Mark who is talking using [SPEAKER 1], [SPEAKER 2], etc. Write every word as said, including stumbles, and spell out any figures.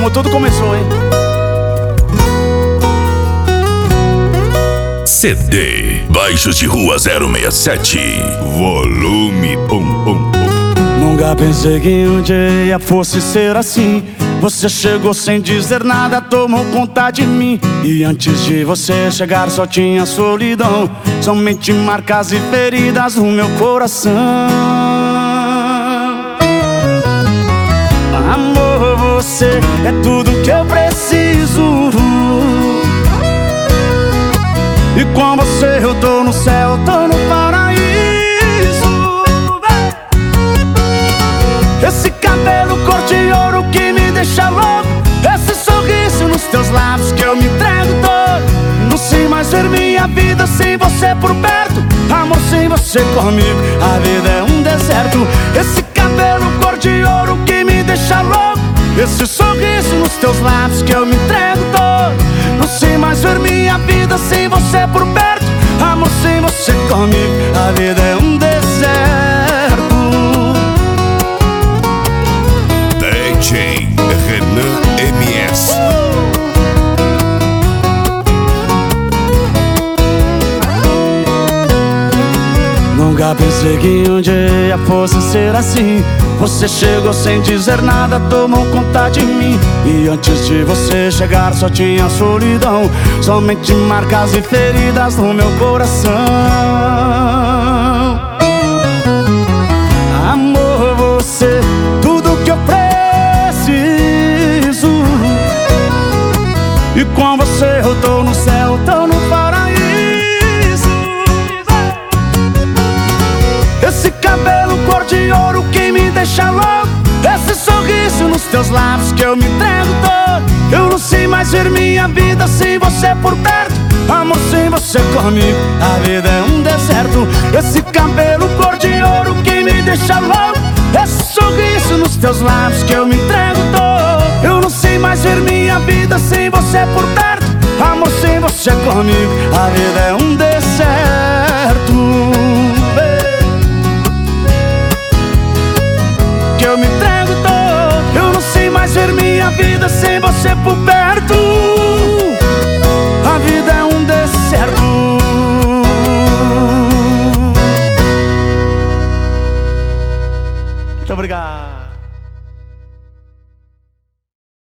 [SPEAKER 1] como tudo começou, hein?
[SPEAKER 2] C D Baixos de Rua zero seis sete, volume um um um.
[SPEAKER 1] Nunca pensei que um dia fosse ser assim. Você chegou sem dizer nada, tomou conta de mim. E antes de você chegar só tinha solidão, somente marcas e feridas no meu coração. Amor, você é tudo que eu preciso. E com você eu tô no céu, tô no paraíso. Esse cabelo cor de ouro que me deixa louco, esse sorriso nos teus lábios que eu me entrego todo. Não sei mais ver minha vida sem você por perto. Amor, sem você comigo, a vida é um deserto. Esse cabelo cor de ouro que me deixa louco, esse sorriso nos teus lábios que eu me entrego todo. Não sei mais ver minha vida sem você por perto. Amor, sem você comigo, a vida é um deserto.
[SPEAKER 2] D J Renan M S.
[SPEAKER 1] Nunca pensei que um dia fosse ser assim. Você chegou sem dizer nada, tomou conta de mim. E antes de você chegar só tinha solidão, somente marcas e feridas no meu coração. Amor, você, tudo que eu preciso. E com você eu tô no céu, tô no paraíso. Esse cabelo cor de ouro que me deixa louco, esse sorriso nos teus lábios que eu me entrego todo. Eu não sei mais ver minha vida sem você por perto. Amor, sem você comigo, a vida é um deserto. Esse cabelo cor de ouro que me deixa louco, esse sorriso nos teus lábios que eu me entrego todo. Eu não sei mais ver minha vida sem você por perto. Amor, sem você comigo, a vida